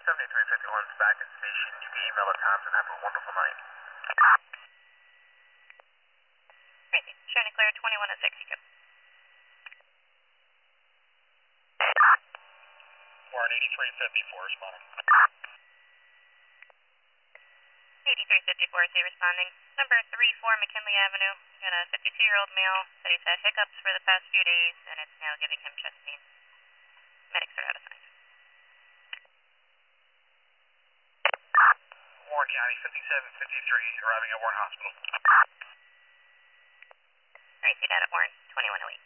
7351's back at station. You can email the times and have a wonderful night. Crazy. Showing clear 21 at 6. Go. We're on 8354 responding. 8354 is responding. Number 34 McKinley Avenue. Got a 52-year-old male. Said he's had hiccups for the past few days, and it's now giving him chest pain. Medics are out of sight. Warren County 5753 arriving at Warren Hospital. Alright, see that at Warren. 2108.